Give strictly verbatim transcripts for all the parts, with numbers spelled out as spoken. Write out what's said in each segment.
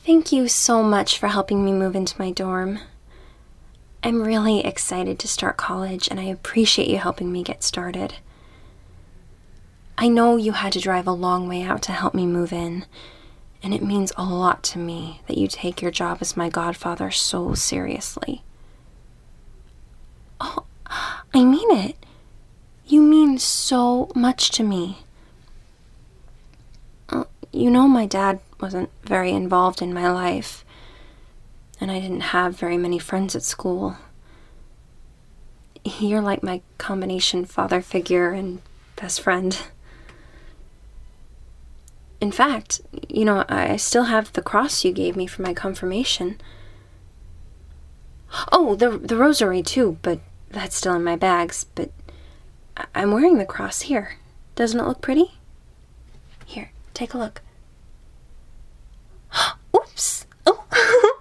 Thank you so much for helping me move into my dorm. I'm really excited to start college, and I appreciate you helping me get started. I know you had to drive a long way out to help me move in, and it means a lot to me that you take your job as my godfather so seriously. Oh, I mean it. You mean so much to me. You know, my dad wasn't very involved in my life, and I didn't have very many friends at school. You're like my combination father figure and best friend. In fact, you know, I still have the cross you gave me for my confirmation. Oh, the the rosary too, but that's still in my bags, but I'm wearing the cross here. Doesn't it look pretty? Here, take a look. Oops! Oh!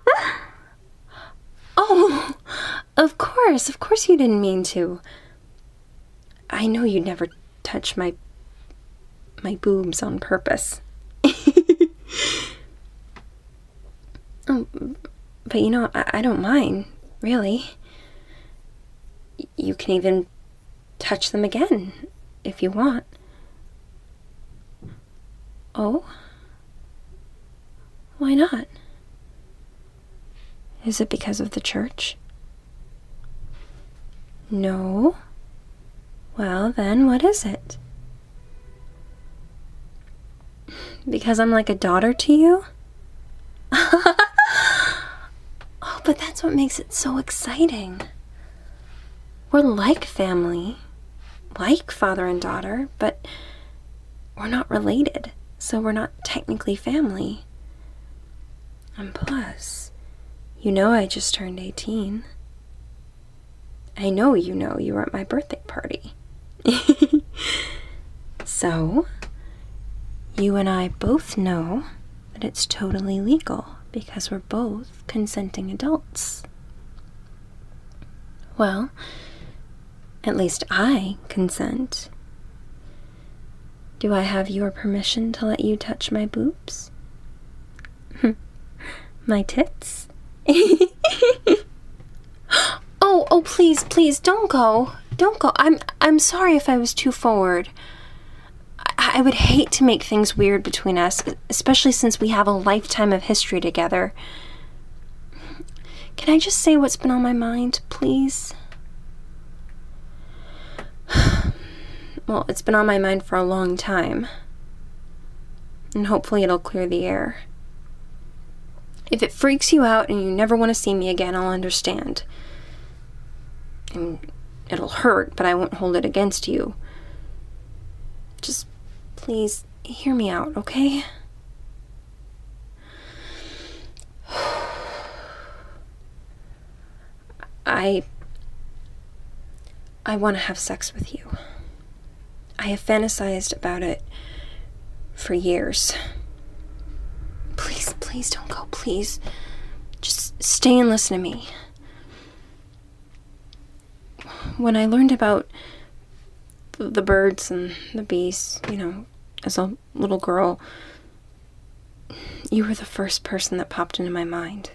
Oh! Of course, of course you didn't mean to. I know you'd never touch my... my boobs on purpose. Oh, but you know, I, I don't mind, really. You can even touch them again, if you want. Oh? Why not? Is it because of the church? No. Well, then, what is it? Because I'm like a daughter to you? Oh, but that's what makes it so exciting. We're like family, like father and daughter, but we're not related, so we're not technically family. And plus, you know I just turned eighteen. I know you know you were at my birthday party. So, you and I both know that it's totally legal because we're both consenting adults. Well, at least I consent. Do I have your permission to let you touch my boobs? My tits? Oh, oh, please, please, don't go. Don't go. I'm I'm sorry if I was too forward. I, I would hate to make things weird between us, especially since we have a lifetime of history together. Can I just say what's been on my mind, please? Well, it's been on my mind for a long time. And hopefully it'll clear the air. If it freaks you out and you never want to see me again, I'll understand. And it'll hurt, but I won't hold it against you. Just please hear me out, okay? I... I want to have sex with you. I have fantasized about it for years. Please, please don't go, please. Just stay and listen to me. When I learned about the birds and the bees, you know, as a little girl, you were the first person that popped into my mind.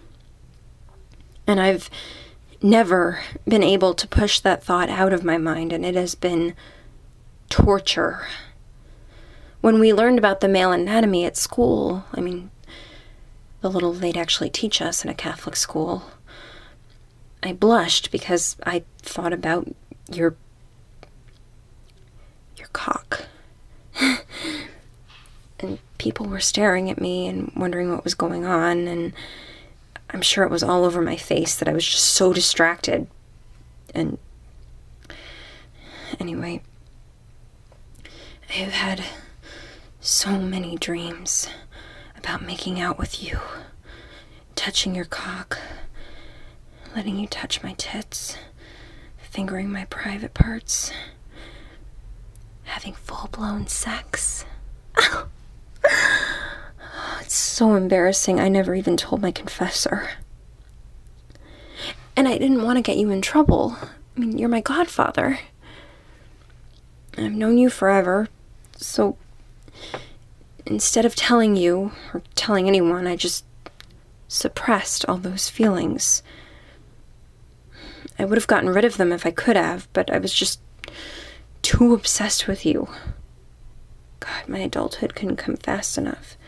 And I've never been able to push that thought out of my mind, and it has been torture. When we learned about the male anatomy at school, I mean, the little they'd actually teach us in a Catholic school, I blushed because I thought about your your cock. And people were staring at me and wondering what was going on, and I'm sure it was all over my face that I was just so distracted. And anyway, I've had so many dreams about making out with you, touching your cock, letting you touch my tits, fingering my private parts, having full-blown sex. It's so embarrassing. I never even told my confessor. And I didn't want to get you in trouble. I mean, you're my godfather. I've known you forever, so instead of telling you, or telling anyone, I just suppressed all those feelings. I would have gotten rid of them if I could have, but I was just too obsessed with you. God, my adulthood couldn't come fast enough.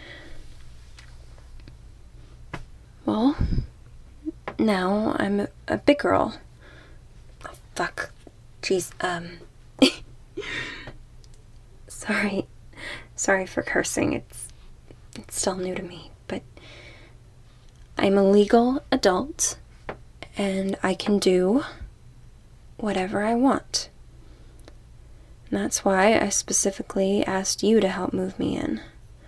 Well, now I'm a, a big girl. Oh, fuck. Jeez, um... Sorry. Sorry for cursing. It's, it's still new to me, but I'm a legal adult, and I can do whatever I want. And that's why I specifically asked you to help move me in.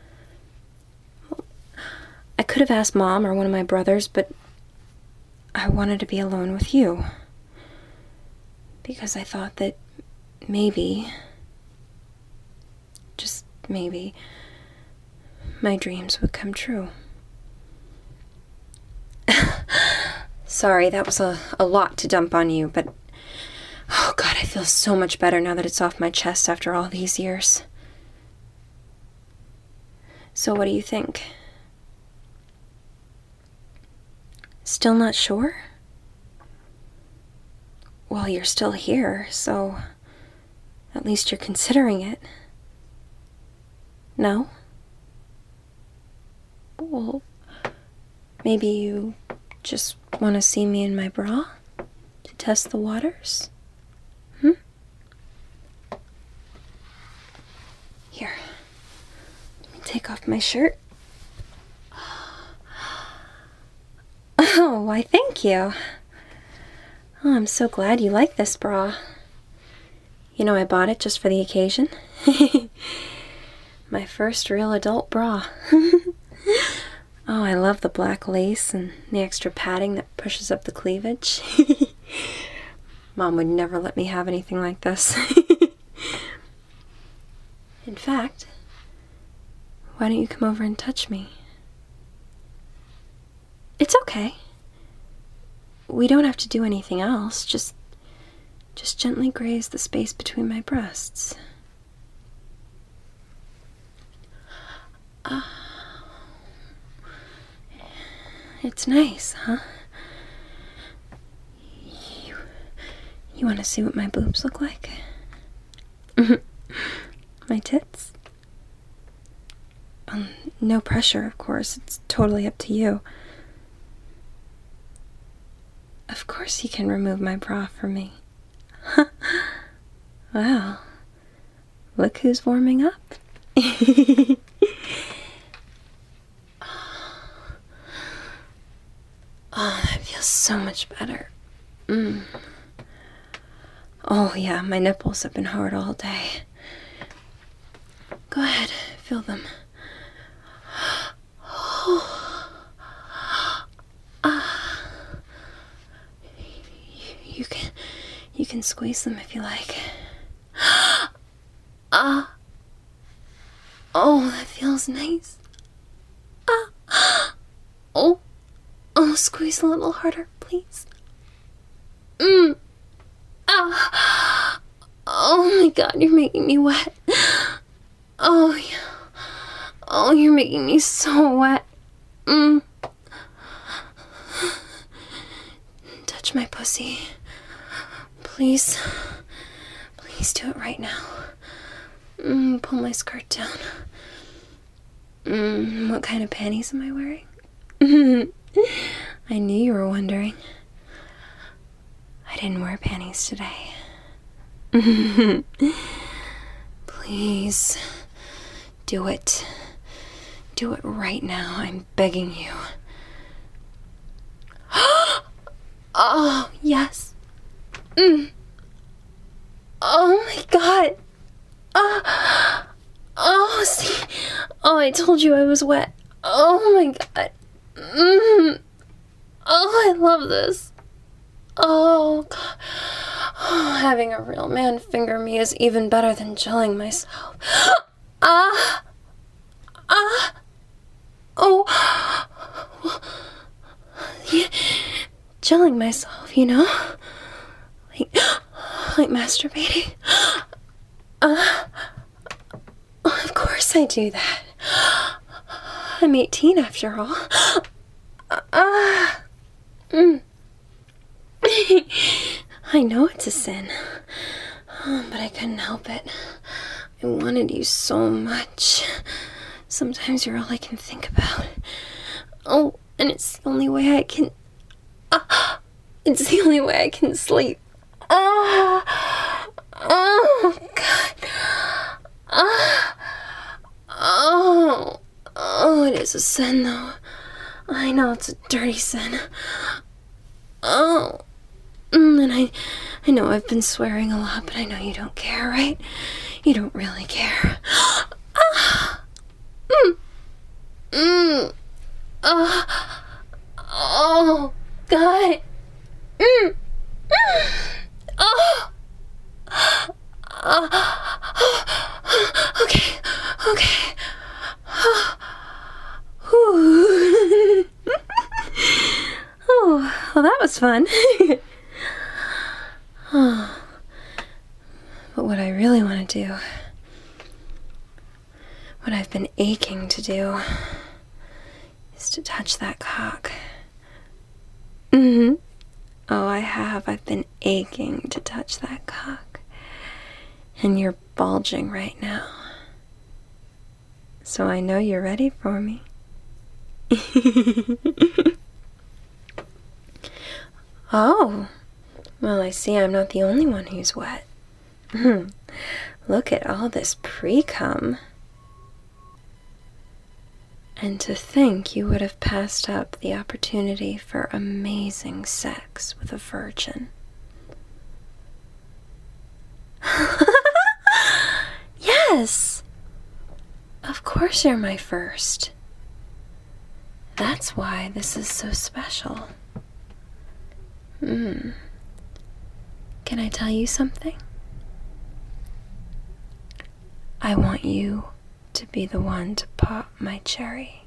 I could have asked Mom or one of my brothers, but I wanted to be alone with you. Because I thought that maybe, just maybe, my dreams would come true. Sorry, that was a, a lot to dump on you, but oh God, I feel so much better now that it's off my chest after all these years. So what do you think? Still not sure? Well, you're still here, so at least you're considering it. No? Well, maybe you just want to see me in my bra to test the waters? Hmm? Here, let me take off my shirt. Oh, why thank you. Oh, I'm so glad you like this bra. You know, I bought it just for the occasion. My first real adult bra. Oh, I love the black lace and the extra padding that pushes up the cleavage. Mom would never let me have anything like this. In fact, why don't you come over and touch me? It's okay. We don't have to do anything else. Just, just gently graze the space between my breasts. Ah. It's nice, huh? You, you want to see what my boobs look like? My tits? Um, no pressure, of course. It's totally up to you. Of course you can remove my bra for me. Wow. Look who's warming up. Oh, that feels so much better. Mm. Oh, yeah, my nipples have been hard all day. Go ahead, feel them. Oh. Ah. You can, you can squeeze them if you like. Ah. Oh, that feels nice. Ah. Oh. Oh, squeeze a little harder, please. Mmm. Ah. Oh my God, you're making me wet. Oh, yeah. Oh, you're making me so wet. Mmm. Touch my pussy. Please. Please do it right now. Mmm, pull my skirt down. Mmm, what kind of panties am I wearing? I knew you were wondering. I didn't wear panties today. Please, do it. Do it right now. I'm begging you. Oh, yes. Mm. Oh my God. Oh, oh, see. Oh, I told you I was wet. Oh my God. Mm. Oh, I love this. Oh, God. Oh, having a real man finger me is even better than chilling myself. Ah. Ah. Oh. Yeah. Chilling myself, you know? Like, like masturbating. Uh, of course I do that. I'm eighteen after all. uh, mm. I know it's a sin, oh, but I couldn't help it. I wanted you so much. Sometimes you're all I can think about. Oh, and it's the only way I can... Uh, it's the only way I can sleep. Oh, oh, God. Oh, oh, oh, it is a sin, though. I know it's a dirty sin. Oh, and I, I know I've been swearing a lot, but I know you don't care, right? You don't really care. Ah, mm, mm, ah, oh, God. Mm, mm, oh, oh, okay, okay. Oh, oh, well, that was fun. Oh. But what I really want to do, what I've been aching to do, is to touch that cock. Mm-hmm. Oh, I have. I've been aching to touch that cock. And you're bulging right now. So I know you're ready for me. Oh, well, I see I'm not the only one who's wet. Look at all this pre-cum. And to think you would have passed up the opportunity for amazing sex with a virgin. Yes! Of course you're my first. That's why this is so special. Hmm. Can I tell you something? I want you to be the one to pop my cherry.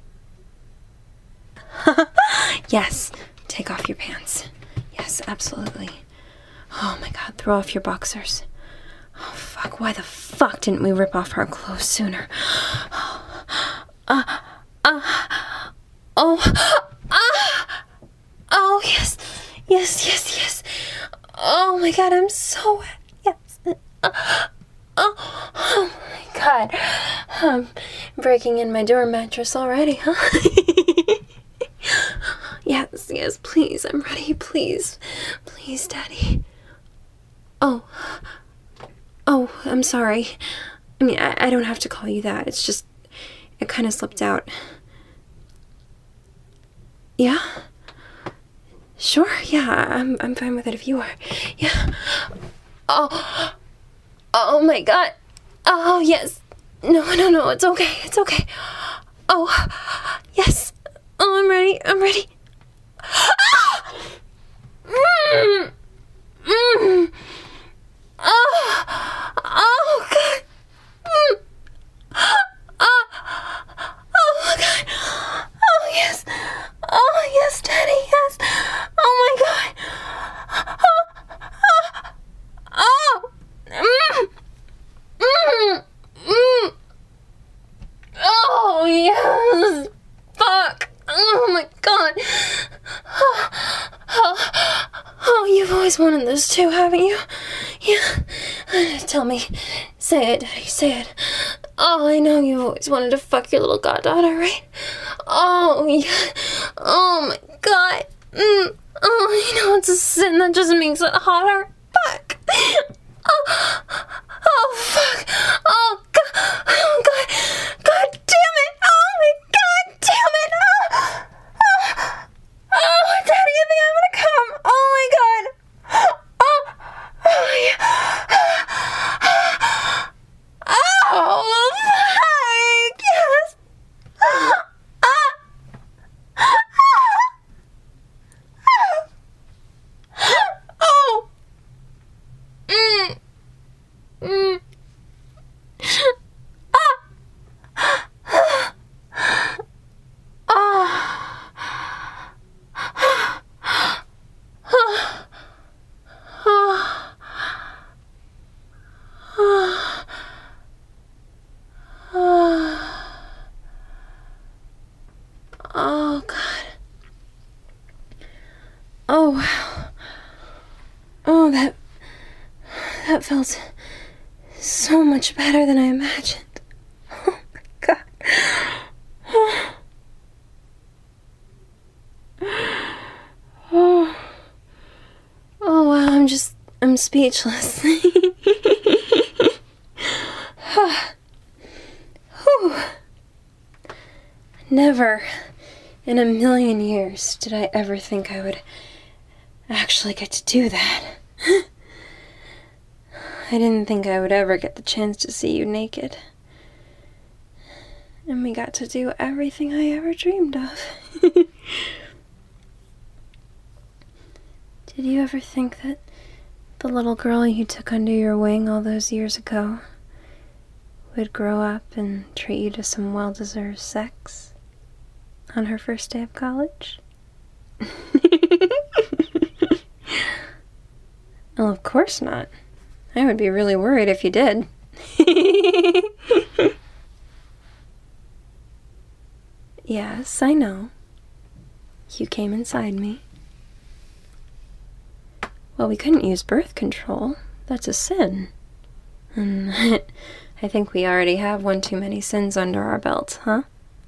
Yes, take off your pants. Yes, absolutely. Oh my God, throw off your boxers. Oh fuck, why the fuck didn't we rip off our clothes sooner? Oh, uh, uh, oh, ah, oh yes, yes, yes, yes. Oh my God, I'm so wet. Yes. Uh, oh, oh my God. I'm breaking in my door mattress already, huh? Yes, yes, please, I'm ready, please. Please, Daddy. Oh. Oh, I'm sorry. I mean, I, I don't have to call you that. It's just, it kind of slipped out. Yeah? Sure, yeah, I'm, I'm fine with it if you are. Yeah. Oh. Oh my God. Oh, yes. No, no, no, it's okay, it's okay. Oh, yes. Oh, I'm ready, I'm ready. Ah! Mm. Mm. Oh, oh, God. Mm. Oh, oh, my God. Oh, yes. Oh, yes, Daddy, yes. Oh, my God. Oh, oh, oh. Mm. Mm. Mm. Oh, yes. Fuck. Oh, my God. Oh, oh, oh, you've always wanted this too, haven't you? Yeah. Tell me. Say it, Daddy, say it. Oh, I know you've always wanted to fuck your little goddaughter, right? Oh, yeah. Oh, my God. Mm. Oh, you know, it's a sin that just makes it hotter. Fuck. Oh, oh, fuck. Oh, God. Oh, God. God damn it. Oh, my God damn it. Oh, oh, oh, Daddy, I think I'm gonna come. Oh, my God. Oh, oh, yeah. Oh, fuck. Yes. Ah, ah, ah. Oh. Mm. Mm. felt so much better than I imagined. Oh my God. Oh, oh wow, I'm just, I'm speechless. Never in a million years did I ever think I would actually get to do that. I didn't think I would ever get the chance to see you naked. And we got to do everything I ever dreamed of. Did you ever think that the little girl you took under your wing all those years ago would grow up and treat you to some well-deserved sex on her first day of college? Well, of course not. I would be really worried if you did. Yes, I know. You came inside me. Well, we couldn't use birth control. That's a sin. And I think we already have one too many sins under our belt, huh?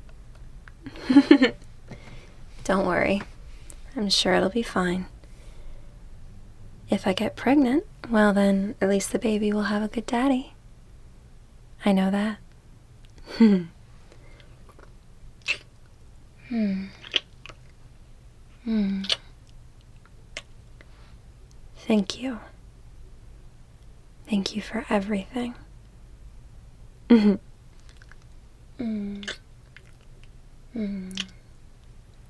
Don't worry. I'm sure it'll be fine. If I get pregnant, well then, at least the baby will have a good daddy. I know that. Hmm. Hmm. Hmm. Thank you. Thank you for everything.